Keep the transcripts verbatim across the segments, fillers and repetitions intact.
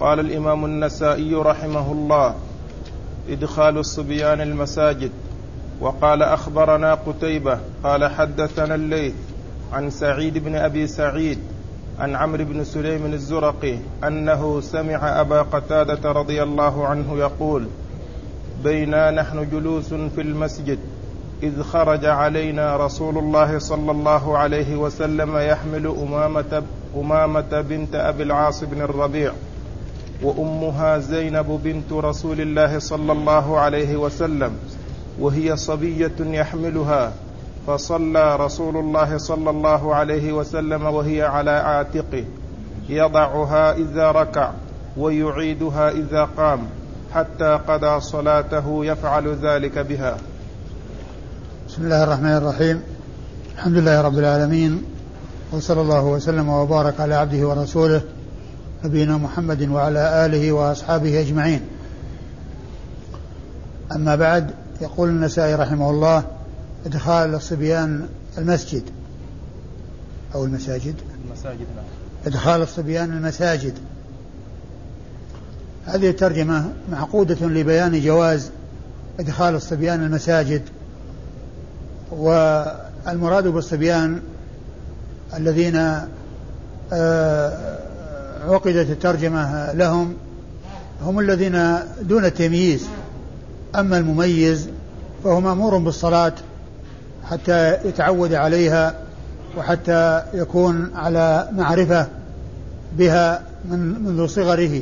قال الإمام النسائي رحمه الله: إدخال الصبيان المساجد. وقال أخبرنا قتيبة قال حدثنا الليث عن سعيد بن أبي سعيد عن عمرو بن سليم الزرقي أنه سمع أبا قتادة رضي الله عنه يقول: بينا نحن جلوس في المسجد إذ خرج علينا رسول الله صلى الله عليه وسلم يحمل أمامة, أمامة بنت أبي العاص بن الربيع، وأمها زينب بنت رسول الله صلى الله عليه وسلم، وهي صبية يحملها، فصلى رسول الله صلى الله عليه وسلم وهي على عاتقه، يضعها إذا ركع ويعيدها إذا قام، حتى قضى صلاته يفعل ذلك بها. بسم الله الرحمن الرحيم. الحمد لله رب العالمين، وصلى الله وسلم وبارك على عبده ورسوله نبينا محمد وعلى آله وأصحابه أجمعين. أما بعد، يقول النسائي رحمه الله: إدخال الصبيان المسجد أو المساجد المساجد إدخال الصبيان المساجد. هذه الترجمة معقودة لبيان جواز إدخال الصبيان المساجد، والمراد بالصبيان الذين عقدت الترجمة لهم هم الذين دون التمييز. أما المميز فهو مأمور بالصلاة حتى يتعود عليها وحتى يكون على معرفة بها من منذ صغره.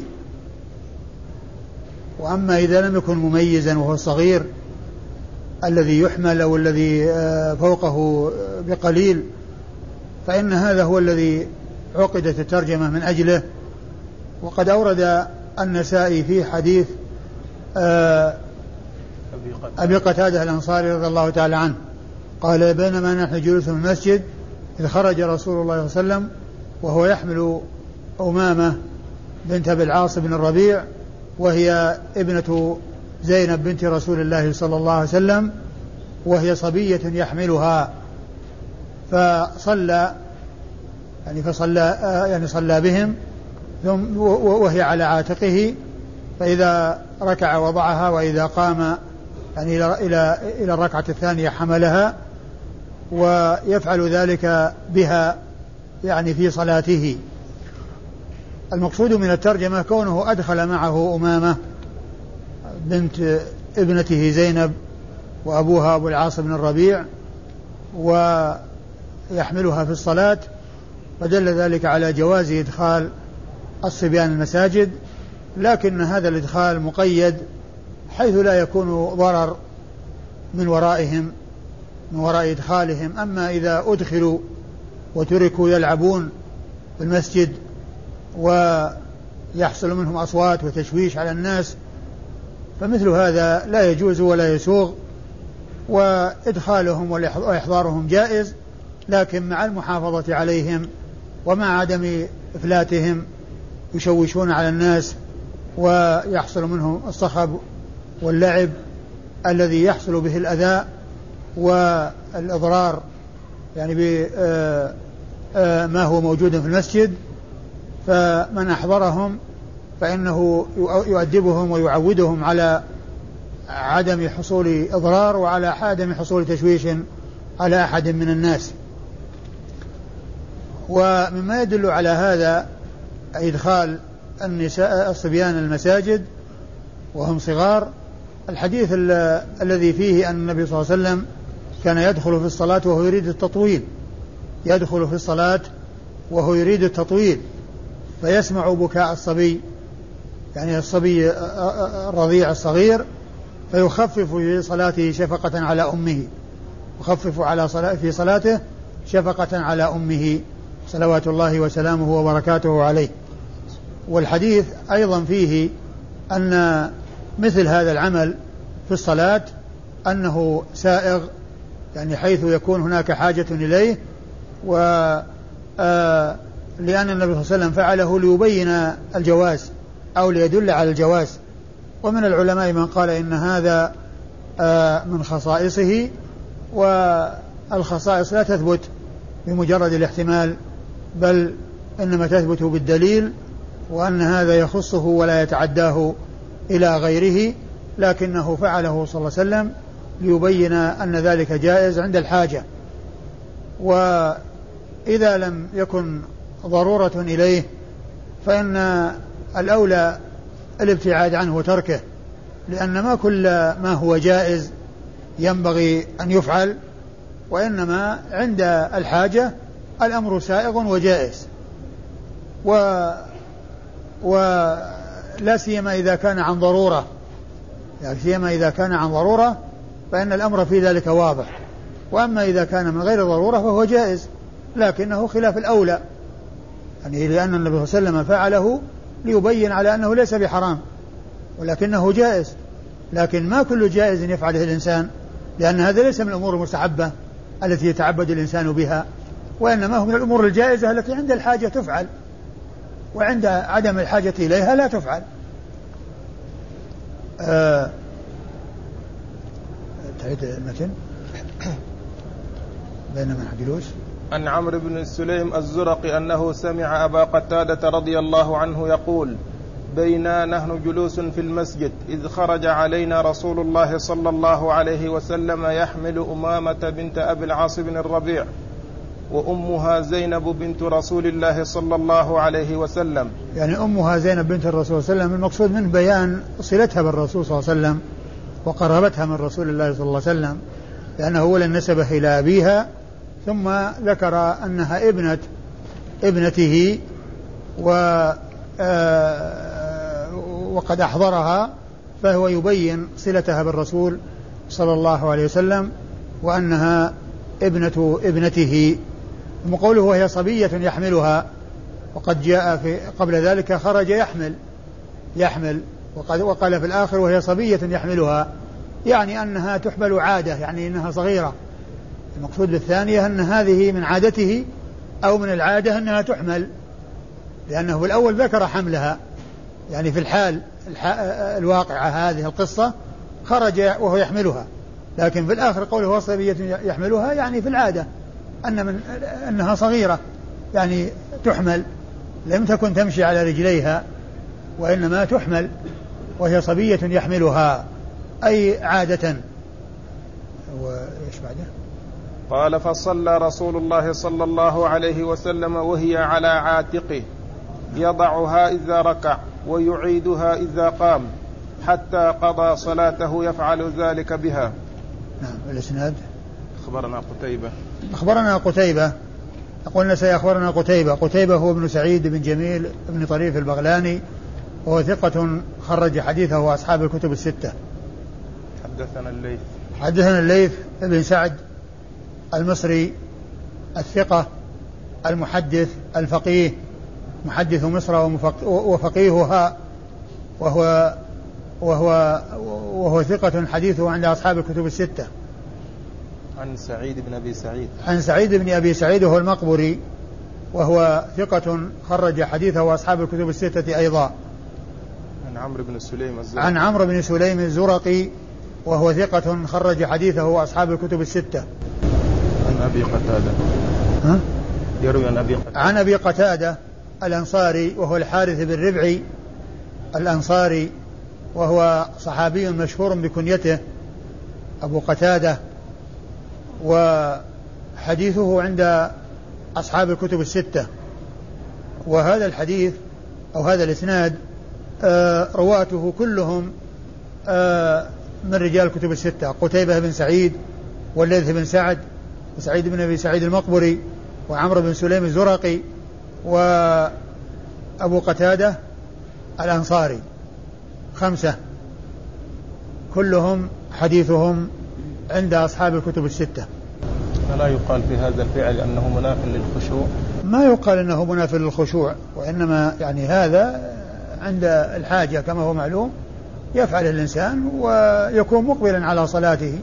وأما إذا لم يكن مميزا وهو صغير الذي يحمل أو الذي فوقه بقليل، فإن هذا هو الذي عقدت الترجمة من أجله. وقد أورد النسائي في حديث أبي قتادة الأنصاري رضي الله تعالى عنه قال: بينما نحن جلوس في المسجد إذ خرج رسول الله صلى الله عليه وسلم وهو يحمل أمامة بنت أبي العاص بن الربيع، وهي ابنة زينب بنت رسول الله صلى الله عليه وسلم، وهي صبية يحملها، فصلى يعني فصلى يعني صلى بهم ثم وهي على عاتقه، فإذا ركع وضعها، وإذا قام يعني إلى إلى إلى الركعة الثانية حملها، ويفعل ذلك بها يعني في صلاته. المقصود من الترجمة كونه أدخل معه أمامة بنت ابنته زينب وأبوها أبو العاص بن الربيع، ويحملها في الصلاة، فدل ذلك على جواز إدخال الصبيان المساجد، لكن هذا الإدخال مقيد حيث لا يكون ضرر من ورائهم من وراء إدخالهم. أما إذا أدخلوا وتركوا يلعبون في المسجد ويحصل منهم أصوات وتشويش على الناس، فمثل هذا لا يجوز ولا يسوغ، وإدخالهم وإحضارهم جائز، لكن مع المحافظة عليهم ومع عدم إفلاتهم يشوشون على الناس ويحصل منهم الصخب واللعب الذي يحصل به الأذى والإضرار يعني بما هو موجود في المسجد. فمن أحضرهم فإنه يؤدبهم ويعودهم على عدم حصول إضرار وعلى عدم حصول تشويش على أحد من الناس. ومما يدل على هذا إدخال النساء الصبيان المساجد وهم صغار الحديث الذي فيه أن النبي صلى الله عليه وسلم كان يدخل في الصلاة وهو يريد التطويل يدخل في الصلاة وهو يريد التطويل فيسمع بكاء الصبي، يعني الصبي الرضيع الصغير، فيخفف في صلاته شفقة على أمه يخفف على صلاة في صلاته شفقة على أمه صلوات الله وسلامه وبركاته عليه. والحديث أيضا فيه أن مثل هذا العمل في الصلاة أنه سائغ، يعني حيث يكون هناك حاجة إليه، و لأن النبي صلى الله عليه وسلم فعله ليبين الجواز أو ليدل على الجواز. ومن العلماء من قال إن هذا من خصائصه، والخصائص لا تثبت بمجرد الاحتمال، بل إنما تثبت بالدليل. وأن هذا يخصه ولا يتعداه إلى غيره، لكنه فعله صلى الله عليه وسلم ليبين أن ذلك جائز عند الحاجة. وإذا لم يكن ضرورة إليه فإن الأولى الابتعاد عنه وتركه، لأن ما كل ما هو جائز ينبغي أن يفعل، وإنما عند الحاجة الأمر سائغ وجائز، و ولا سيما إذا كان عن ضرورة، لا سيما إذا كان عن ضرورة فإن الأمر في ذلك واضح. وأما إذا كان من غير ضرورة فهو جائز، لكنه خلاف الأولى، يعني لأن النبي صلى الله عليه وسلم فعله ليبين على أنه ليس بحرام ولكنه جائز، لكن ما كل جائز يفعله الإنسان، لأن هذا ليس من الأمور المستحبة التي يتعبد الإنسان بها، وإنما هو من الأمور الجائزة التي عند الحاجة تفعل، وعند عدم الحاجة إليها لا تفعل. آه تعيد المتن. بينما حدلوس عن عمرو بن سليم الزرقي أنه سمع أبا قتادة رضي الله عنه يقول: بينا نحن جلوس في المسجد إذ خرج علينا رسول الله صلى الله عليه وسلم يحمل أمامة بنت أبي العاص بن الربيع وأمها زينب بنت رسول الله صلى الله عليه وسلم. يعني أمها زينب بنت الرسول صلى الله عليه وسلم المقصود من بيان صلتها بالرسول صلى الله عليه وسلم وقرابتها من رسول الله صلى الله عليه وسلم، لأنه أولا نسبه إلى أبيها، ثم ذكر أنها ابنة ابنته و وقد أحضرها، فهو يبين صلتها بالرسول صلى الله عليه وسلم وأنها ابنة ابنته. وقوله وهي صبية يحملها، وقد جاء في قبل ذلك خرج يحمل يحمل وقد وقال في الآخر وهي صبية يحملها، يعني أنها تحمل عادة، يعني أنها صغيرة. المقصود بالثانية أن هذه من عادته أو من العادة أنها تحمل، لأنه في الأول ذكر حملها، يعني في الحال الواقعة هذه القصة خرج وهو يحملها، لكن في الآخر قوله هو صبية يحملها، يعني في العادة أن من أنها صغيرة، يعني تحمل، لم تكن تمشي على رجليها وإنما تحمل، وهي صبية يحملها أي عادة. وإيش بعده؟ قال: فصلى رسول الله صلى الله عليه وسلم وهي على عاتقه يضعها إذا ركع ويعيدها إذا قام حتى قضى صلاته يفعل ذلك بها. نعم. الإسناد: أخبرنا قتيبة أخبرنا قتيبة قلنا سيخبرنا قتيبة قتيبة هو ابن سعيد بن جميل بن طريف البغلاني، وهو ثقة خرج حديثه أصحاب الكتب الستة. حدثنا الليث حدثنا الليث بن سعد المصري الثقة المحدث الفقيه، محدث مصر وفقيهها، وهو وهو وهو ثقة حديثه عند أصحاب الكتب الستة. عن سعيد بن أبي سعيد عن سعيد بن أبي سعيد وهو المقبري، وهو ثقة خرج حديثه أصحاب الكتب الستة أيضا. عن عمرو بن سليم الزرقي عن عمرو بن سليم الزرقي وهو ثقة خرج حديثه أصحاب الكتب الستة. عن أبي قتادة ها؟ يروي عن أبي قتادة عن أبي قتادة الأنصاري وهو الحارث بن ربعي الأنصاري، وهو صحابي مشهور بكنيته أبو قتادة، وحديثه عند أصحاب الكتب الستة. وهذا الحديث أو هذا الإسناد آه رواته كلهم آه من رجال الكتب الستة: قتيبة بن سعيد والليث بن سعد وسعيد بن أبي سعيد المقبري وعمرو بن سليم الزرقي وأبو قتادة الأنصاري، خمسة كلهم حديثهم عند أصحاب الكتب الستة. فلا يقال في هذا الفعل أنه مناف للخشوع؟ ما يقال أنه مناف للخشوع، وإنما يعني هذا عند الحاجة كما هو معلوم يفعل الإنسان ويكون مقبلا على صلاته،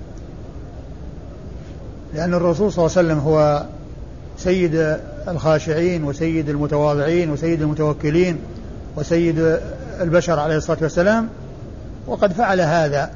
لأن الرسول صلى الله عليه وسلم هو سيد الخاشعين وسيد المتواضعين وسيد المتوكلين وسيد البشر عليه الصلاة والسلام، وقد فعل هذا،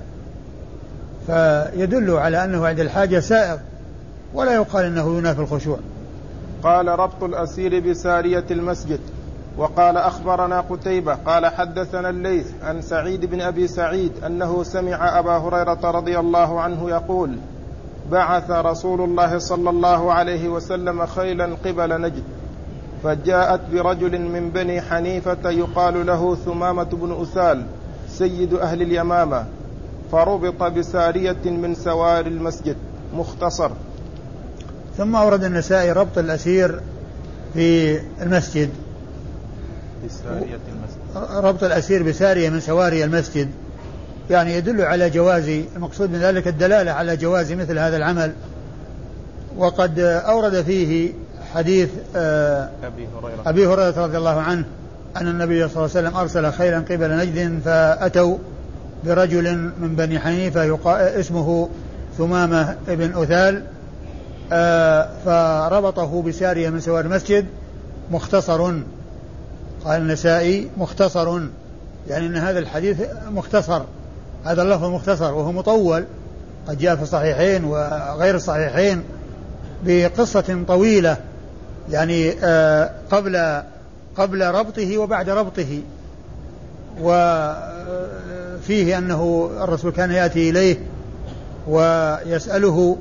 فيدل على أنه عند الحاجة سائغ، ولا يقال أنه ينافي الخشوع. قال: ربط الأسير بسارية المسجد. وقال أخبرنا قتيبة قال حدثنا الليث عن سعيد بن أبي سعيد أنه سمع أبا هريرة رضي الله عنه يقول بعث رسول الله صلى الله عليه وسلم خيلا قبل نجد فجاءت برجل من بني حنيفة يقال له ثمامة بن أسال سيد أهل اليمامة فربط بسارية من سوار المسجد. مختصر. ثم أورد النسائي ربط الأسير في المسجد، بسارية المسجد، ربط الأسير بسارية من سواري المسجد، يعني يدل على جواز، المقصود من ذلك الدلالة على جواز مثل هذا العمل. وقد أورد فيه حديث أبي هريرة, أبي هريرة رضي الله عنه أن النبي صلى الله عليه وسلم أرسل خيلا قبل نجد فأتوا برجل من بني حنيفة اسمه ثمامة بن أثال فربطه بسارية من سوار المسجد. مختصر، قال النسائي مختصر، يعني أن هذا الحديث مختصر، هذا اللفظ مختصر وهو مطول، قد جاء في الصحيحين وغير الصحيحين بقصة طويلة، يعني قبل قبل ربطه وبعد ربطه. وفيه أنه الرسول كان يأتي إليه ويسأله،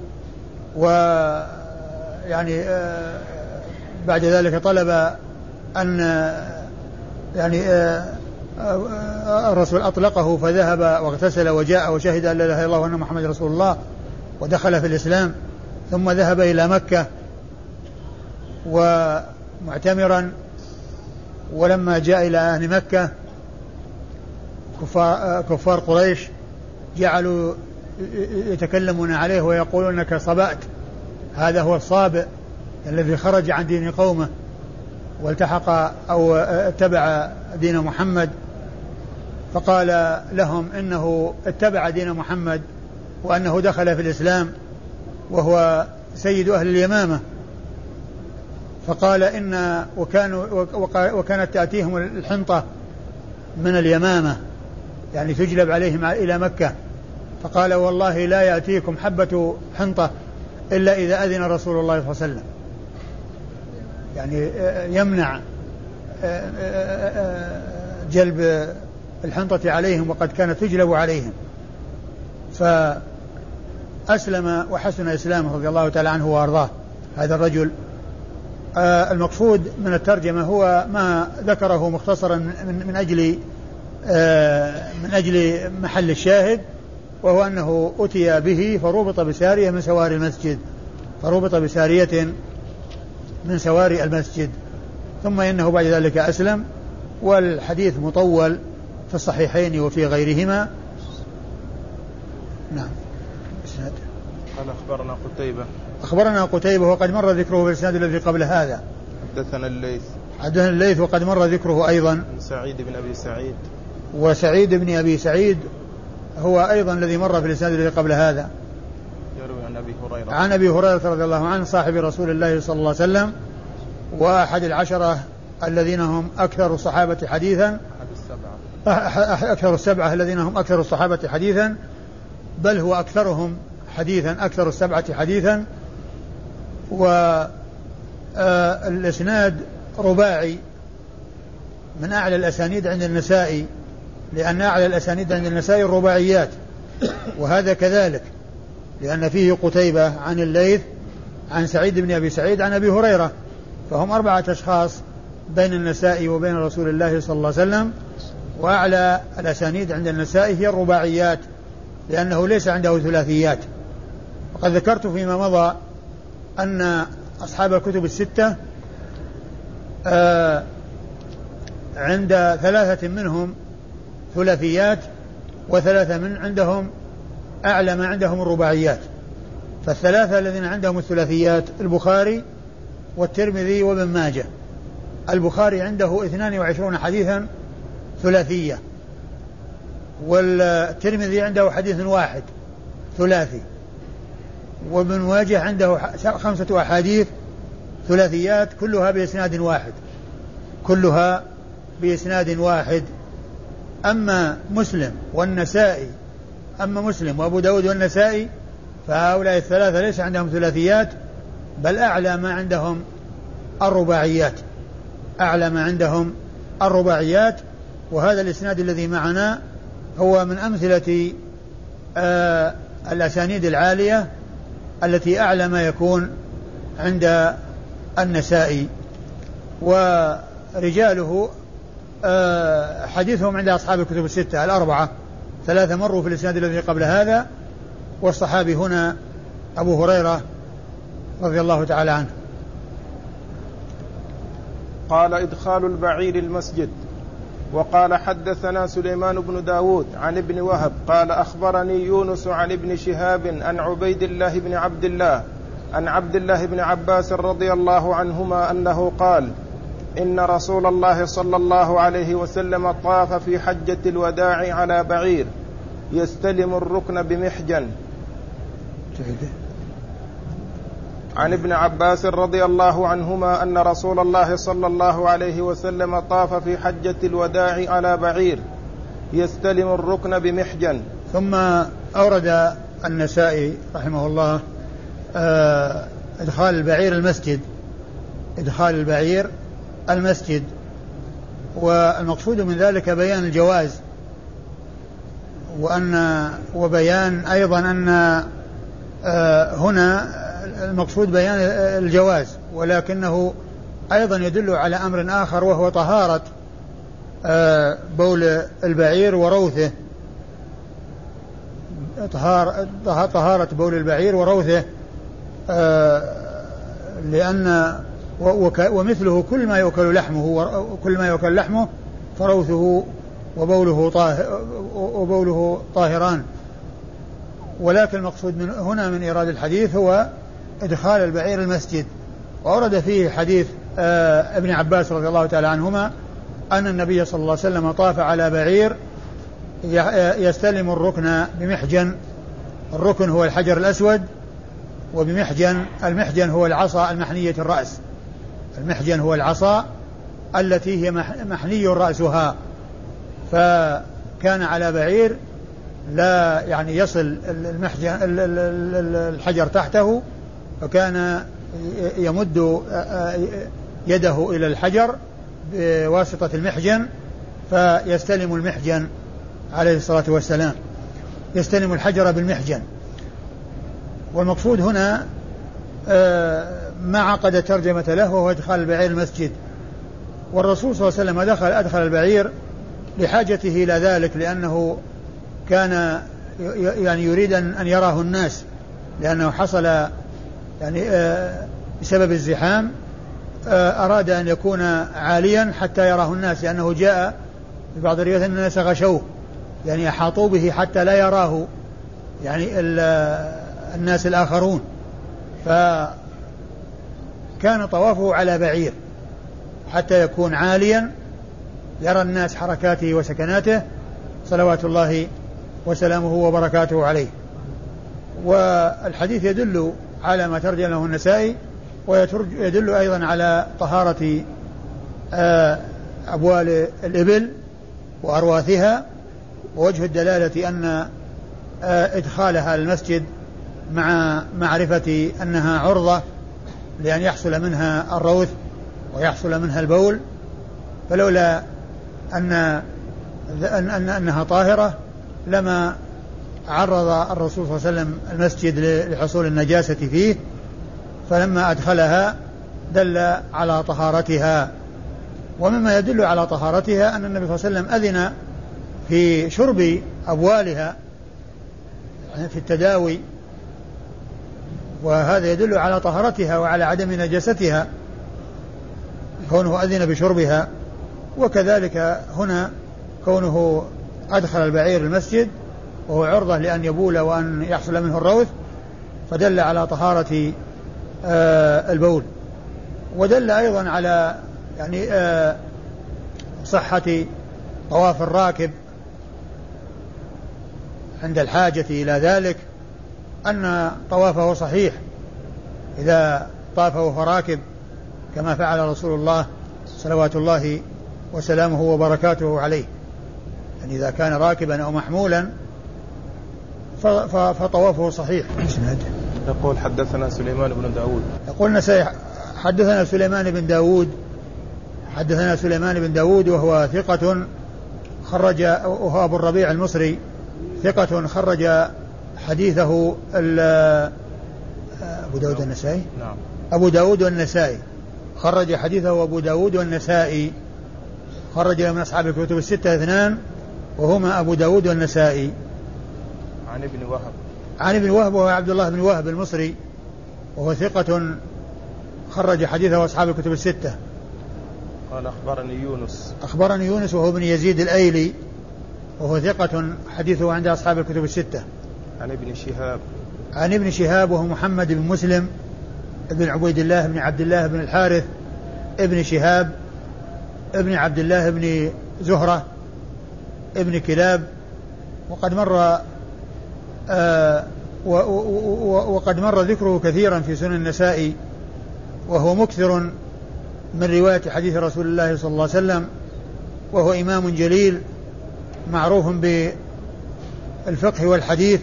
ويعني بعد ذلك طلب أن يعني الرسول أطلقه فذهب واغتسل وجاء وشهد أن لا إله إلا الله وأن محمد رسول الله ودخل في الإسلام، ثم ذهب إلى مكة ومعتمرا. ولما جاء إلى أهل مكة كفار, كفار قريش جعلوا يتكلمون عليه ويقولون أنك صبأت، هذا هو الصابئ الذي خرج عن دين قومه والتحق أو اتبع دين محمد. فقال لهم إنه اتبع دين محمد وأنه دخل في الإسلام وهو سيد أهل اليمامة. فقال إن وكانوا وكانت تأتيهم الحنطة من اليمامة، يعني تجلب عليهم إلى مكة. فقال والله لا يأتيكم حبة حنطة إلا إذا أذن رسول الله صلى الله عليه وسلم، يعني يمنع جلب الحنطة عليهم وقد كانت تجلب عليهم. فأسلم وحسن إسلامه رضي الله تعالى عنه وأرضاه هذا الرجل. المقصود من الترجمة هو ما ذكره مختصرا من, من أجل من أجل محل الشاهد، وهو أنه أتي به فربط بسارية من سواري المسجد، فربط بسارية من سواري المسجد، ثم إنه بعد ذلك أسلم. والحديث مطول في الصحيحين وفي غيرهما. نعم. قال أخبرنا قتيبة أخبرنا قتيبة وقد مر ذكره في الإسناد الذي قبل هذا. حدثنا الليث حدثنا الليث وقد مر ذكره أيضا. سعيد بن أبي سعيد وسعيد بن أبي سعيد هو أيضا الذي مر في الإسناد الذي قبل هذا، يروي عن أبي هريرة عن أبي هريرة رضي الله عنه صاحب رسول الله صلى الله عليه وسلم وأحد العشرة الذين هم أكثر الصحابة حديثا، أحد السبعة أكثر السبعة الذين هم أكثر الصحابة حديثا، بل هو أكثرهم حديثا، أكثر السبعة حديثا. والإسناد رباعي من أعلى الأسانيد عند النسائي، لأن أعلى الأسانيد عند النسائي الرباعيات، وهذا كذلك لأن فيه قتيبة عن الليث عن سعيد بن أبي سعيد عن أبي هريرة، فهم أربعة أشخاص بين النسائي وبين رسول الله صلى الله عليه وسلم. وأعلى الأسانيد عند النسائي هي الرباعيات لأنه ليس عنده ثلاثيات. وقد ذكرت فيما مضى أن أصحاب الكتب الستة آه عند ثلاثة منهم ثلاثيات، وثلاثة من عندهم أعلى ما عندهم الرباعيات. فالثلاثة الذين عندهم الثلاثيات البخاري والترمذي وابن ماجه. البخاري عنده اثنان وعشرون حديثا ثلاثية، والترمذي عنده حديث واحد ثلاثي، وابن ماجه عنده خمسة أحاديث ثلاثيات كلها بإسناد واحد كلها بإسناد واحد. أما مسلم والنسائي أما مسلم وأبو داود والنسائي فهؤلاء الثلاثة ليس عندهم ثلاثيات، بل أعلى ما عندهم الرباعيات. أعلى ما عندهم الرباعيات. وهذا الإسناد الذي معنا هو من أمثلة آه الأسانيد العالية التي أعلى ما يكون عند النسائي. ورجاله آه حديثهم عند أصحاب الكتب الستة الأربعة، ثلاثة مروا في الإسناد الذي قبل هذا، والصحابي هنا أبو هريرة رضي الله تعالى عنه. قال إدخال البعير المسجد. وقال حدثنا سليمان بن داود عن ابن وهب قال أخبرني يونس عن ابن شهاب عن عبيد الله بن عبد الله عن عبد الله بن عباس رضي الله عنهما أنه قال إن رسول الله صلى الله عليه وسلم طاف في حجة الوداع على بعير يستلم الركن بمحجن. عن ابن عباس رضي الله عنهما أن رسول الله صلى الله عليه وسلم طاف في حجة الوداع على بعير يستلم الركن بمحجن. ثم أورد النسائي رحمه الله آه إدخال البعير المسجد، إدخال البعير المسجد، والمقصود من ذلك بيان الجواز، وأن وبيان أيضا أن آه هنا المقصود بيان الجواز، ولكنه أيضا يدل على أمر آخر وهو طهارة آه بول البعير وروثه، طهارة بول البعير وروثه آه لأن ومثله كل ما يؤكل لحمه وكل ما يؤكل لحمه فروثه وبوله طاهر وبوله طاهران. ولكن المقصود من هنا من إيراد الحديث هو إدخال البعير المسجد. وأورد فيه حديث آه ابن عباس رضي الله تعالى عنهما أن النبي صلى الله عليه وسلم طاف على بعير يستلم الركن بمحجن. الركن هو الحجر الأسود، وبمحجن المحجن هو العصا المحنية الرأس، المحجن هو العصا التي هي محني رأسها، فكان على بعير لا يعني يصل المحجن الحجر تحته، فكان يمد يده إلى الحجر بواسطة المحجن فيستلم المحجن عليه الصلاة والسلام، يستلم الحجر بالمحجن. والمقصود هنا ما عقد ترجمة له وهو إدخال البعير المسجد. والرسول صلى الله عليه وسلم دخل أدخل البعير لحاجته إلى ذلك، لأنه كان يعني يريد أن يراه الناس، لأنه حصل يعني بسبب الزحام أراد أن يكون عاليا حتى يراه الناس، لأنه جاء في بعض الروايات أن الناس غشوه يعني أحاطوا به حتى لا يراه يعني الناس الآخرون. فكان طوافه على بعير حتى يكون عاليا يرى الناس حركاته وسكناته صلوات الله وسلامه وبركاته عليه. والحديث يدل على ما ترجم له النسائي، ويدل أيضا على طهارة أبوال الإبل وأرواثها، ووجه الدلالة أن إدخالها المسجد مع معرفة أنها عرضة لأن يحصل منها الروث ويحصل منها البول، فلولا أن أن أنها طاهرة لما عرض الرسول صلى الله عليه وسلم المسجد لحصول النجاسة فيه، فلما أدخلها دل على طهارتها. ومما يدل على طهارتها أن النبي صلى الله عليه وسلم أذن في شرب أبوالها في التداوي، وهذا يدل على طهارتها وعلى عدم نجاستها كونه أذن بشربها. وكذلك هنا كونه أدخل البعير المسجد وهو عرضة لأن يبول وأن يحصل منه الروث، فدل على طهارة آه البول. ودل أيضا على يعني آه صحة طواف الراكب عند الحاجة إلى ذلك، أن طوافه صحيح إذا طاف وهو راكب كما فعل رسول الله صلوات الله وسلامه وبركاته عليه. يعني إذا كان راكبا أو محمولا فطوافه صحيح. يقول حدثنا سليمان بن داود. يقول نسائي حدثنا سليمان بن داود حدثنا سليمان بن داود وهو ثقة خرج، وهو أبو الربيع المصري ثقة خرج حديثه أبو داود والنسائي. نعم. أبو داود والنسائي خرج حديثه أبو داود والنسائي، خرج من أصحاب الكتب الستة اثنان وهما أبو داود والنسائي. عن ابن وهب عن ابن وهب وهو عبد الله بن وهب المصري وهو ثقة خرج حديثه أصحاب الكتب الستة. قال أخبرني يونس أخبرني يونس وهو بن يزيد الأيلي وهو ثقة حديثه عند أصحاب الكتب الستة. عن ابن شهاب عن ابن شهاب وهو محمد بن مسلم ابن عبيد الله بن عبد الله بن الحارث ابن شهاب ابن عبد الله بن زهرة ابن كلاب، وقد مر آه و و وقد مر ذكره كثيرا في سنن النسائي، وهو مكثر من رواية حديث رسول الله صلى الله عليه وسلم، وهو إمام جليل معروف بالفقه والحديث.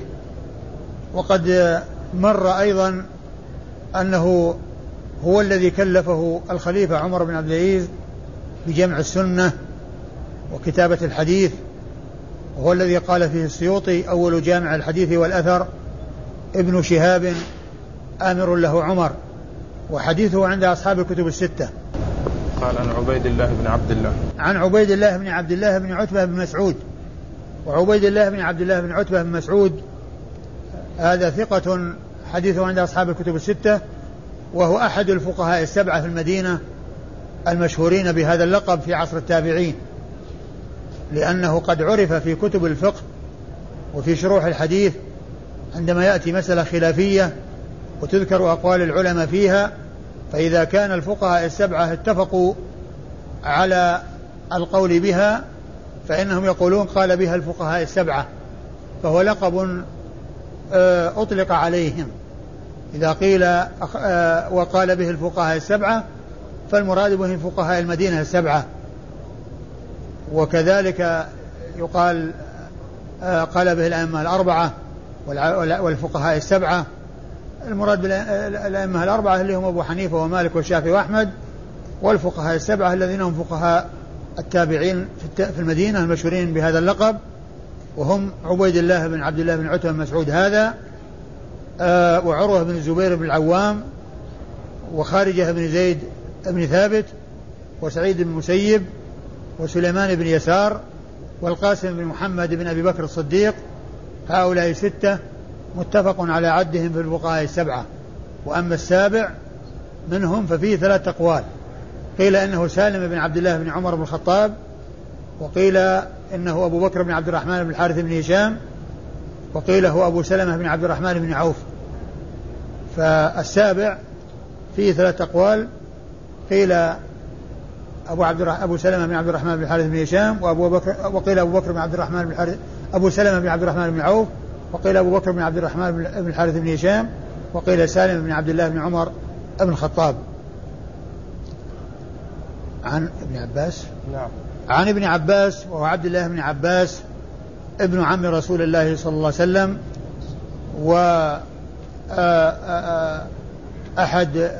وقد مر أيضا أنه هو الذي كلفه الخليفة عمر بن عبد العزيز بجمع السنة وكتابة الحديث، وهو الذي قال فيه السيوطي أول جامع الحديث والأثر ابن شهاب آمر له عمر، وحديثه عند أصحاب الكتب الستة. قال عن عبيد الله بن عبد الله عن عبيد الله بن عبد الله بن عتبة بن مسعود، وعبيد الله بن عبد الله بن عتبة بن مسعود هذا ثقة حديثه عند أصحاب الكتب الستة، وهو أحد الفقهاء السبعة في المدينة المشهورين بهذا اللقب في عصر التابعين، لأنه قد عرف في كتب الفقه وفي شروح الحديث عندما يأتي مسألة خلافية وتذكر أقوال العلماء فيها، فإذا كان الفقهاء السبعة اتفقوا على القول بها فإنهم يقولون قال بها الفقهاء السبعة، فهو لقب أطلق عليهم. إذا قيل وقال به الفقهاء السبعة فالمراد به فقهاء المدينة السبعة، وكذلك يقال قال به الأئمة الأربعة والفقهاء السبعة. المراد بالأئمة الأربعة اللي هم أبو حنيفة ومالك والشافعي وأحمد، والفقهاء السبعة الذين هم فقهاء التابعين في المدينة المشهورين بهذا اللقب، وهم عبيد الله بن عبد الله بن عتبة بن مسعود هذا، آه وعروة بن الزبير بن العوام، وخارجة بن زيد بن ثابت، وسعيد بن المسيب، وسليمان بن يسار، والقاسم بن محمد بن أبي بكر الصديق. هؤلاء ستة متفق على عدهم في الفقهاء السبعة. وأما السابع منهم ففيه ثلاث أقوال، قيل إنه سالم بن عبد الله بن عمر بن الخطاب، وقيل إنه أبو بكر بن عبد الرحمن بن الحارث بن هشام، وقيل هو أبو سلمة بن عبد الرحمن بن عوف. فالسابع فيه ثلاث أقوال، قيل أبو عبد أبو سلمة بن عبد الرحمن بن الحارث بن هشام، وأبو بكر وقيل أبو بكر بن عبد الرحمن بن الحارث أبو سلمة بن عبد الرحمن بن عوف، وقيل أبو بكر بن عبد الرحمن بن الحارث بن هشام، وقيل سالم بن عبد الله بن عمر بن الخطاب. عن ابن عباس نعم. عن ابن عباس وهو عبد الله بن عباس ابن عم رسول الله صلى الله عليه وسلم، و أحد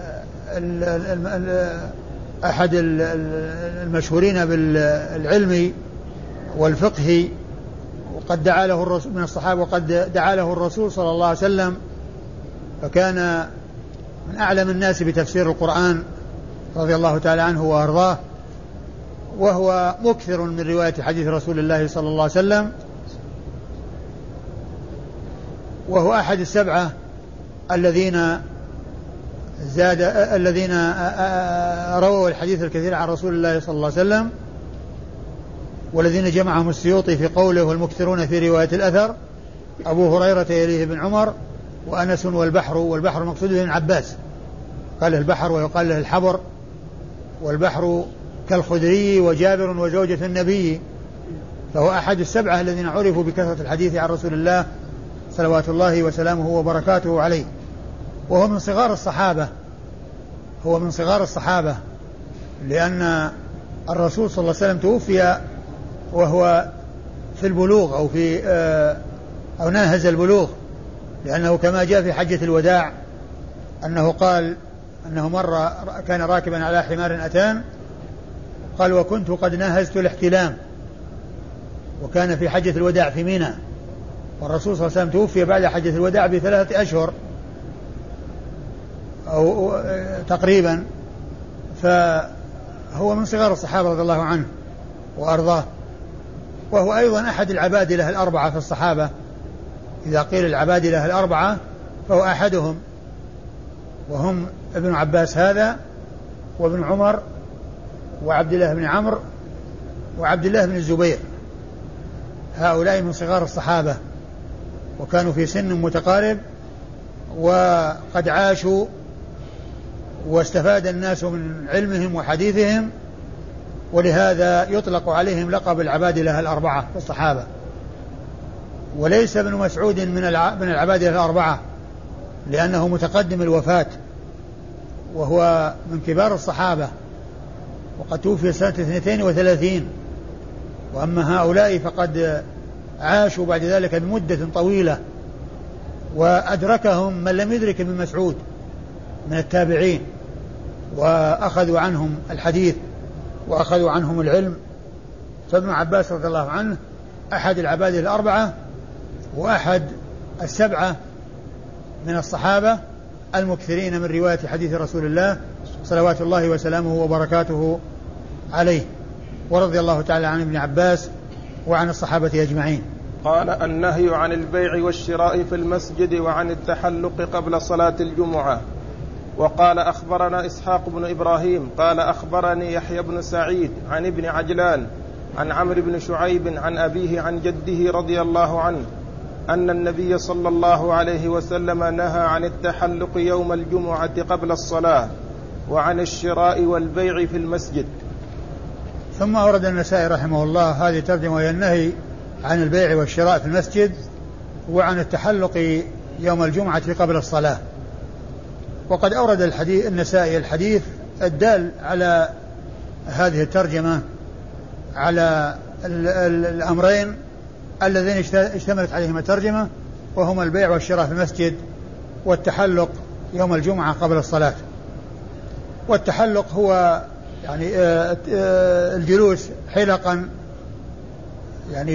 أحد المشهورين بالعلم والفقه، وقد دعا له الرسول من الصحابة، وقد دعا له الرسول صلى الله عليه وسلم، فكان من أعلم الناس بتفسير القرآن رضي الله تعالى عنه وأرضاه، وهو مكثر من رواية حديث رسول الله صلى الله عليه وسلم، وهو أحد السبعة الذين زاد الذين رووا الحديث الكثير عن رسول الله صلى الله عليه وسلم، والذين جمعهم السيوطي في قوله والمكثرون في رواية الأثر أبو هريرة يليه بن عمر وأنس والبحر، والبحر المقصود به ابن عباس، قال البحر ويقال له الحبر، والبحر كالخدري وجابر وزوجة النبي، فهو أحد السبعة الذين عرفوا بكثرة الحديث عن رسول الله صلوات الله وسلامه وبركاته عليه، وهو من صغار الصحابة هو من صغار الصحابة لأن الرسول صلى الله عليه وسلم توفي وهو في البلوغ أو في أو ناهز البلوغ، لأنه كما جاء في حجة الوداع أنه قال أنه مرة كان راكبا على حمار أتان، قال وكنت قد ناهزت الاحتلام، وكان في حجة الوداع في منى، والرسول صلى الله عليه وسلم توفي بعد حجة الوداع بثلاثة أشهر أو تقريبا، فهو من صغار الصحابة رضي الله عنه وأرضاه، وهو أيضا أحد العبادلة الأربعة في الصحابة. إذا قيل العبادلة الأربعة فهو أحدهم، وهم ابن عباس هذا وابن عمر وعبد الله بن عمرو وعبد الله بن الزبير، هؤلاء من صغار الصحابة وكانوا في سن متقارب وقد عاشوا واستفاد الناس من علمهم وحديثهم، ولهذا يطلق عليهم لقب العبادلة الأربعة في الصحابة. وليس ابن مسعود من من العبادلة الأربعة لأنه متقدم الوفاة وهو من كبار الصحابة وقد توفي سنة اثنتين وثلاثين، وأما هؤلاء فقد عاشوا بعد ذلك بمدة طويلة وأدركهم من لم يدرك ابن مسعود من التابعين، وأخذوا عنهم الحديث وأخذوا عنهم العلم. فابن عباس رضي الله عنه أحد العبادلة الأربعة وأحد السبعة من الصحابة المكثرين من رواية حديث رسول الله صلوات الله وسلامه وبركاته عليه، ورضي الله تعالى عن ابن عباس وعن الصحابة أجمعين. قال النهي عن البيع والشراء في المسجد وعن التحلق قبل صلاة الجمعة. وقال أخبرنا إسحاق بن إبراهيم قال أخبرني يحيى بن سعيد عن ابن عجلان عن عمرو بن شعيب عن أبيه عن جده رضي الله عنه أن النبي صلى الله عليه وسلم نهى عن التحلق يوم الجمعة قبل الصلاة وعن الشراء والبيع في المسجد. ثم أورد النسائي رحمه الله هذه ترجمة، وهي النهي عن البيع والشراء في المسجد وعن التحلق يوم الجمعة قبل الصلاة. وقد أورد الحديث النسائي الحديث الدال على هذه الترجمة على الأمرين اللذين اشتملت عليهما الترجمة، وهما البيع والشراء في المسجد والتحلق يوم الجمعة قبل الصلاة. والتحلق هو يعني الجلوس حلقا يعني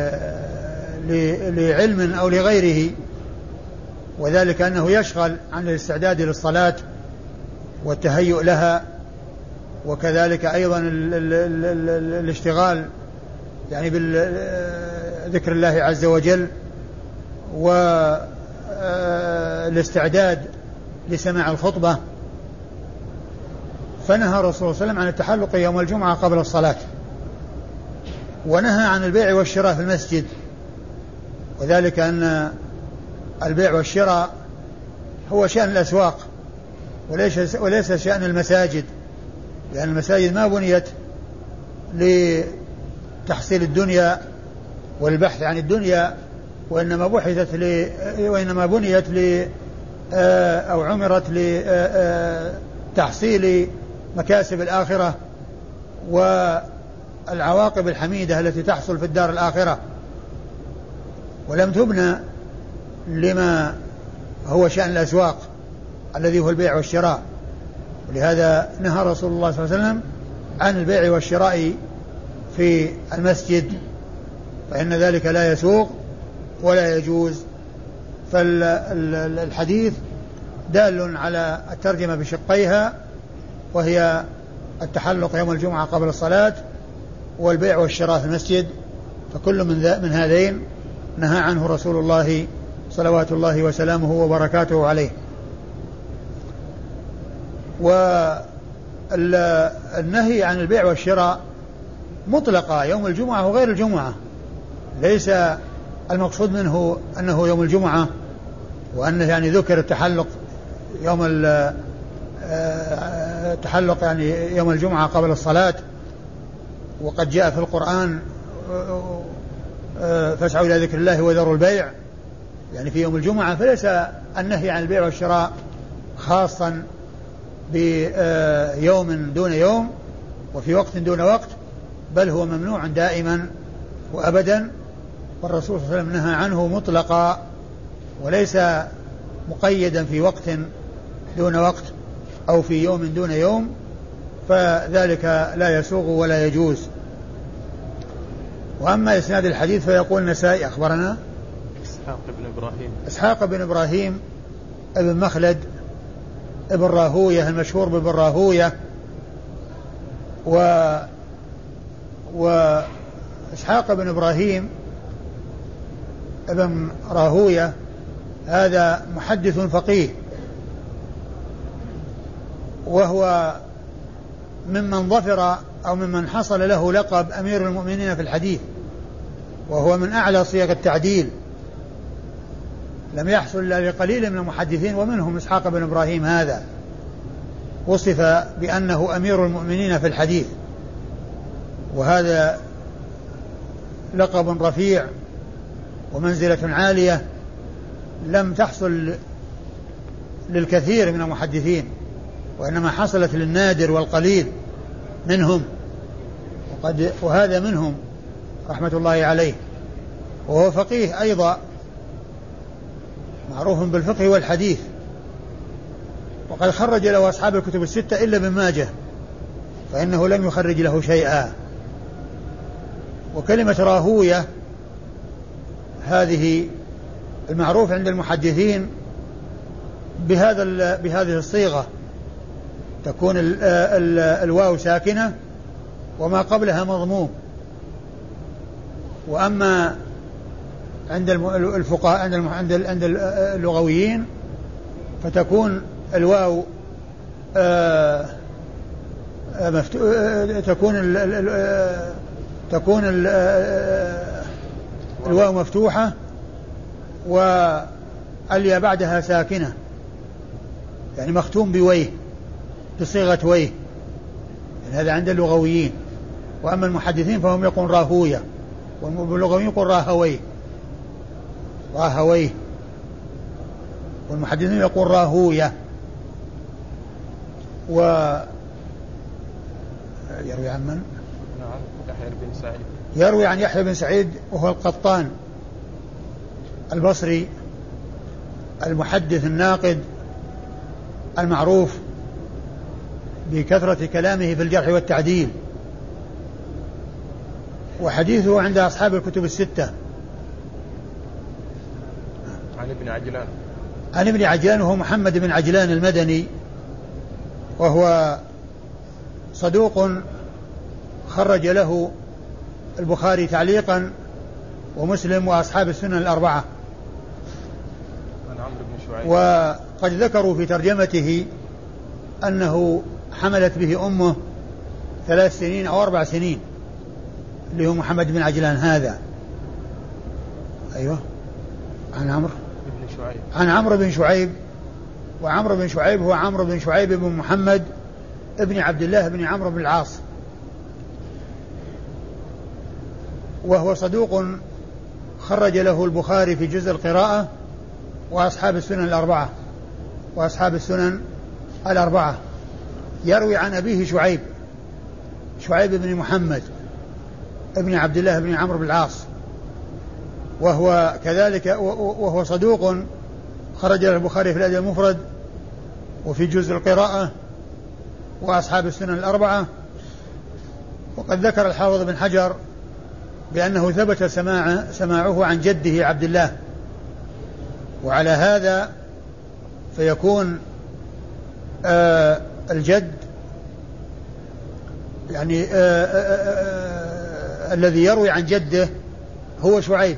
لعلم أو لغيره، وذلك أنه يشغل عن الاستعداد للصلاة والتهيؤ لها، وكذلك أيضا ال ال ال ال الاشتغال يعني بذكر الله عز وجل والاستعداد لسماع الخطبة. فنهى الرسول صلى الله عليه وسلم عن التحلق يوم الجمعة قبل الصلاة، ونهى عن البيع والشراء في المسجد، وذلك أن البيع والشراء هو شأن الأسواق وليس وليس شأن المساجد، لأن المساجد ما بنيت لتحصيل الدنيا والبحث عن الدنيا، وإنما بحثت ل وإنما بنيت ل أو عمرت لتحصيل مكاسب الآخرة والعواقب الحميدة التي تحصل في الدار الآخرة، ولم تبنى لما هو شأن الأسواق الذي هو البيع والشراء. ولهذا نهى رسول الله صلى الله عليه وسلم عن البيع والشراء في المسجد، فإن ذلك لا يسوق ولا يجوز. فالحديث دال على الترجمة بشقيها، وهي التحلق يوم الجمعة قبل الصلاة والبيع والشراء في المسجد، فكل من, من هذين نهى عنه رسول الله صلوات الله وسلامه وبركاته عليه. والنهي عن البيع والشراء مطلقة يوم الجمعة وغير الجمعة، ليس المقصود منه أنه يوم الجمعة وأنه يعني ذكر التحلق يوم التحلق يعني يوم الجمعة قبل الصلاة، وقد جاء في القرآن فاسعوا إلى ذكر الله وذروا البيع يعني في يوم الجمعة. فليس النهي عن البيع والشراء خاصا بيوم دون يوم وفي وقت دون وقت، بل هو ممنوع دائما وأبدا، والرسول صلى الله عليه وسلم نهى عنه مطلقا وليس مقيدا في وقت دون وقت أو في يوم دون يوم، فذلك لا يسوغ ولا يجوز. وأما إسناد الحديث فيقول النسائي أخبرنا إسحاق بن إبراهيم إسحاق بن إبراهيم ابن مخلد ابن راهوية المشهور بابن راهوية، و وإسحاق بن إبراهيم ابن راهوية هذا محدث فقيه، وهو ممن ظفر أو ممن حصل له لقب أمير المؤمنين في الحديث، وهو من أعلى صيغ التعديل، لم يحصل إلا لقليل من المحدثين ومنهم إسحاق بن إبراهيم هذا، وصف بأنه أمير المؤمنين في الحديث، وهذا لقب رفيع ومنزلة عالية لم تحصل للكثير من المحدثين، وإنما حصلت للنادر والقليل منهم، وقد وهذا منهم رحمة الله عليه. وهو فقيه أيضا معروف بالفقه والحديث، وقد خرج له أصحاب الكتب الستة إلا ابن ماجه فإنه لم يخرج له شيئا. وكلمة راهوية هذه المعروف عند المحدثين بهذا بهذه الصيغة، تكون ال ال الواو ساكنة وما قبلها مضموم. وأما عند الفقهاء عند عند اللغويين فتكون الواو آه مفتو... تكون ال... تكون ال... الواو مفتوحة والياء بعدها ساكنة، يعني مختوم بويه بصيغة ويه، يعني هذا عند اللغويين. وأما المحدثين فهم يقول راهوية، واللغويين يقول راهويه راهويه والمحدثين يقول راهوية. و يروي عن من؟ نعم يحيى بن سعيد. يروي عن يحيى بن سعيد وهو القطان البصري المحدث الناقد المعروف بكثرة كلامه في الجرح والتعديل، وحديثه عند أصحاب الكتب الستة. عن ابن عجلان عن ابن عجلان وهو محمد بن عجلان المدني، وهو صدوق خرج له البخاري تعليقا ومسلم وأصحاب السنن الأربعة. عن عمرو بن شعيب. وقد ذكروا في ترجمته أنه حملت به أمه ثلاث سنين أو أربع سنين، اللي هو محمد بن عجلان هذا. أيوة. عن عمرو بن شعيب. عن عمرو بن شعيب. وعمرو بن شعيب هو عمرو بن شعيب بن محمد ابن عبد الله بن عمرو بن العاص، وهو صدوق خرج له البخاري في جزء القراءة وأصحاب السنن الأربعة وأصحاب السنن الأربعة. يروي عن أبيه شعيب شعيب بن محمد ابن عبد الله بن عمرو بن العاص، وهو كذلك وهو صدوق خرج له البخاري في الأدب المفرد وفي جزء القراءة وأصحاب السنن الأربعة. وقد ذكر الحافظ بن حجر بأنه ثبت سماع سماعه عن جده عبد الله، وعلى هذا فيكون آه الجد يعني آه آه آه الذي يروي عن جده هو شعيب.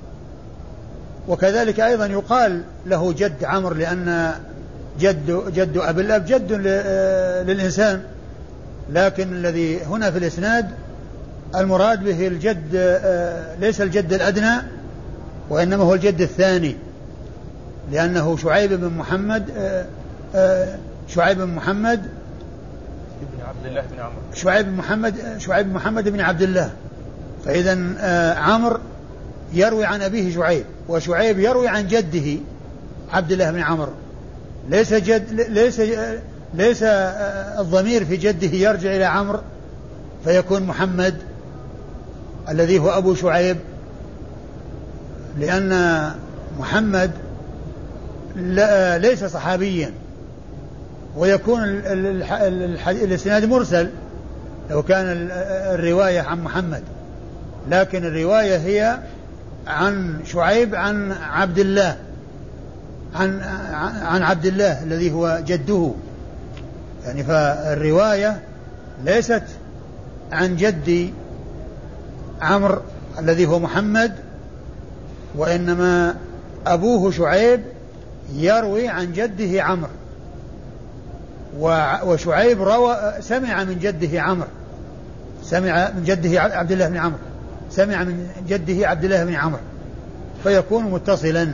وكذلك أيضا يقال له جد عمرو، لأن جد جد أبي الأب جد للإنسان، لكن الذي هنا في الإسناد المراد به الجد ليس الجد الأدنى، وإنما هو الجد الثاني، لأنه شعيب بن محمد شعيب بن محمد ابن عبد الله بن عمرو شعيب بن محمد شعيب بن محمد بن عبد الله. فإذا عمرو يروي عن أبيه شعيب، وشعيب يروي عن جده عبد الله بن عمرو. ليس جد ليس ليس الضمير في جده يرجع إلى عمرو فيكون محمد الذي هو أبو شعيب، لأن محمد ليس صحابيا، ويكون الإسناد مرسل لو كان الرواية عن محمد، لكن الرواية هي عن شعيب عن عبد الله عن عن عبد الله الذي هو جده، يعني فالرواية ليست عن جد عمرو الذي هو محمد، وإنما أبوه شعيب يروي عن جده عمرو، وشعيب روى سمع من جده عمرو، سمع من جده عبد الله بن عمرو، سمع من جده عبد الله بن عمرو، فيكون متصلا.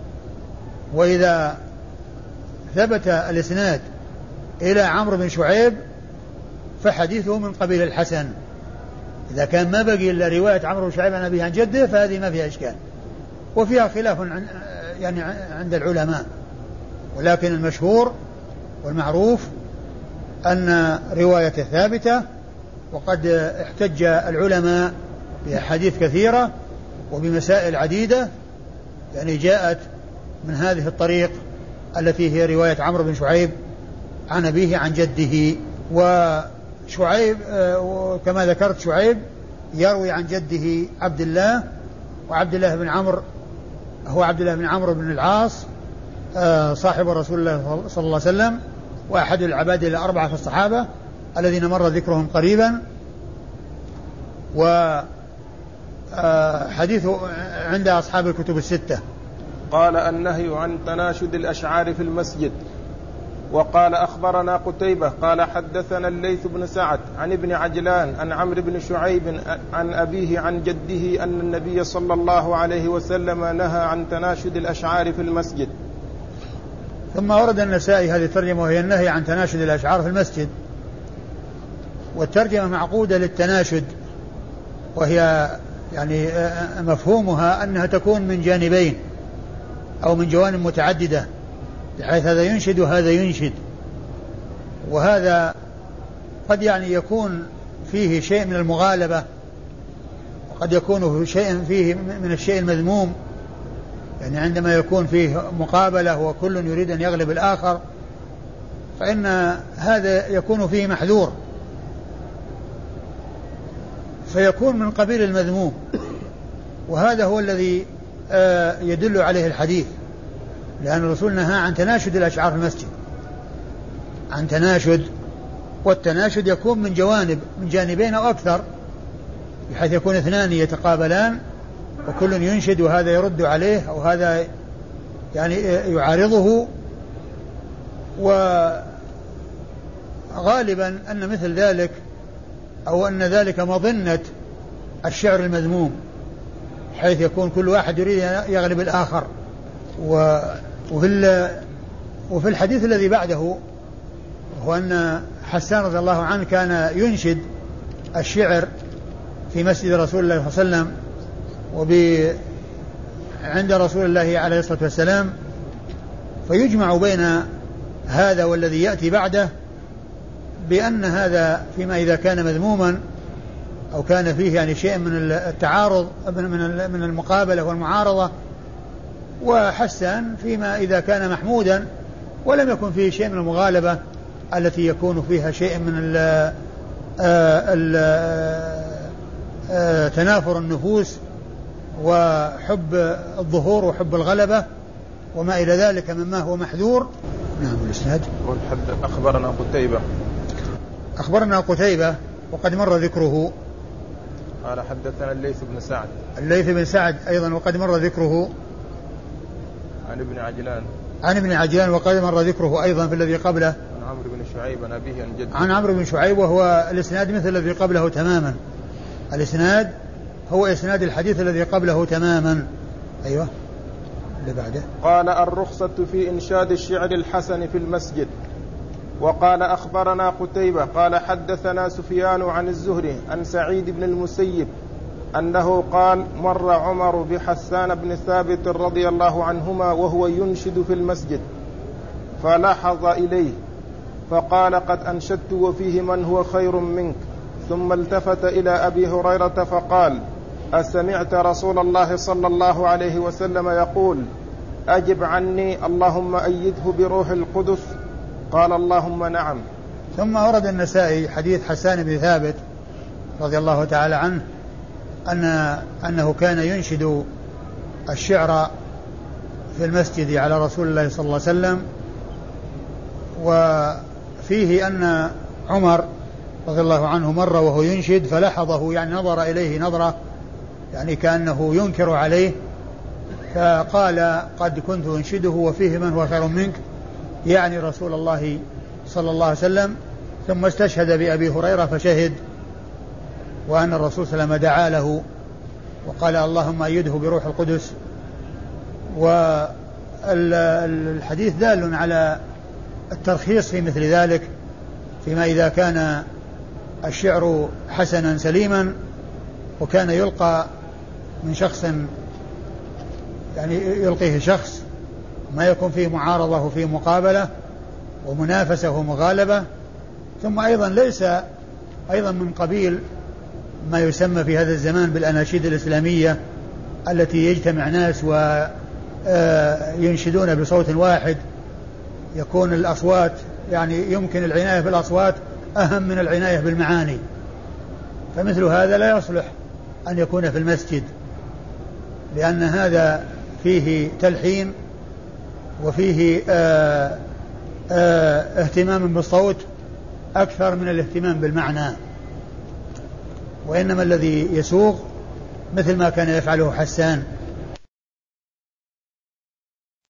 وإذا ثبت الإسناد إلى عمرو بن شعيب فحديثه من قبيل الحسن. إذا كان ما بقي إلا رواية عمرو بن شعيب عن أبيه عن جده فهذه ما فيها إشكال، وفيها خلاف يعني عند العلماء، ولكن المشهور والمعروف أن رواية ثابتة. وقد احتج العلماء بأحاديث كثيرة وبمسائل عديدة يعني جاءت من هذه الطريق التي هي رواية عمرو بن شعيب عن أبيه عن جده. وشعيب كما ذكرت شعيب يروي عن جده عبد الله، وعبد الله بن عمرو هو عبد الله بن عمرو بن العاص صاحب رسول الله صلى الله عليه وسلم، وأحد العباد الأربعة في الصحابة الذين مر ذكرهم قريبا. وحديثه عند أصحاب الكتب الستة. قال النهي عن تناشد الأشعار في المسجد. وقال أخبرنا قتيبة قال حدثنا الليث بن سعد عن ابن عجلان عن عمرو بن شعيب عن أبيه عن جده أن النبي صلى الله عليه وسلم نهى عن تناشد الأشعار في المسجد. ثم ورد النسائي هذه الترجمة وهي النهي عن تناشد الأشعار في المسجد، والترجمة معقودة للتناشد، وهي يعني مفهومها أنها تكون من جانبين أو من جوانب متعددة، بحيث هذا ينشد وهذا ينشد، وهذا قد يعني يكون فيه شيء من المغالبة، وقد يكون شيء فيه من الشيء المذموم، يعني عندما يكون فيه مقابلة وكل يريد أن يغلب الآخر فإن هذا يكون فيه محذور، فيكون من قبيل المذموم، وهذا هو الذي يدل عليه الحديث، لأن الرسول نهى عن تناشد الأشعار في المسجد، عن تناشد، والتناشد يكون من جوانب من جانبين أو أكثر، بحيث يكون اثنان يتقابلان وكل ينشد وهذا يرد عليه أو هذا يعني يعارضه. وغالبا أن مثل ذلك أو أن ذلك مظنة الشعر المذموم، حيث يكون كل واحد يريد يغلب الآخر. وفي وفي الحديث الذي بعده هو أن حسان رضي الله عنه كان ينشد الشعر في مسجد رسول الله صلى الله عليه وسلم وعند رسول الله عليه الصلاة والسلام، فيجمع بين هذا والذي يأتي بعده بأن هذا فيما إذا كان مذموما أو كان فيه يعني شيء من التعارض من المقابلة والمعارضة، وحسن فيما إذا كان محمودا ولم يكن فيه شيء من المغالبة التي يكون فيها شيء من ال ال تنافر النفوس وحب الظهور وحب الغلبة وما إلى ذلك مما هو محذور. نعم. الإسناد. أخبرنا قتيبة أخبرنا قتيبة وقد مر ذكره. قال حدثنا الليث بن سعد الليث بن سعد أيضا وقد مر ذكره. عن ابن عجلان عن ابن عجلان وقد مر ذكره أيضا في الذي قبله. عن عمرو بن شعيب عن أبيه عن جده. عن عمرو بن شعيب، وهو الإسناد مثل الذي قبله تماما. الإسناد هو إسناد الحديث الذي قبله تماما. أيوة اللي بعده. قال الرخصة في إنشاد الشعر الحسن في المسجد. وقال أخبرنا قتيبة قال حدثنا سفيان عن الزهري عن سعيد بن المسيب أنه قال مر عمر بحسان بن ثابت رضي الله عنهما وهو ينشد في المسجد فلاحظ إليه فقال قد أنشدت وفيه من هو خير منك، ثم التفت إلى أبي هريرة فقال أسمعت رسول الله صلى الله عليه وسلم يقول أجب عني اللهم أيده بروح القدس قال اللهم نعم. ثم ورد النسائي حديث حسان بن ثابت رضي الله تعالى عنه أن أنه كان ينشد الشعر في المسجد على رسول الله صلى الله عليه وسلم، وفيه أن عمر رضي الله عنه مر وهو ينشد فلحظه، يعني نظر إليه نظرة يعني كأنه ينكر عليه، فقال قد كنت أنشده وفيه من هو خير منك، يعني رسول الله صلى الله عليه وسلم. ثم استشهد بأبي هريرة فشهد، وأن الرسول صلى الله عليه وسلم دعا له وقال اللهم أيده بروح القدس. والحديث دال على الترخيص في مثل ذلك، فيما إذا كان الشعر حسنا سليما وكان يلقى من شخص، يعني يلقيه شخص، ما يكون فيه معارضة وفيه مقابلة ومنافسة ومغالبة. ثم أيضا ليس أيضا من قبيل ما يسمى في هذا الزمان بالأناشيد الإسلامية التي يجتمع ناس وينشدون بصوت واحد، يكون الأصوات يعني يمكن العناية بالأصوات أهم من العناية بالمعاني، فمثل هذا لا يصلح أن يكون في المسجد، لأن هذا فيه تلحين وفيه آآ آآ اهتمام بالصوت أكثر من الاهتمام بالمعنى. وإنما الذي يسوغ مثل ما كان يفعله حسان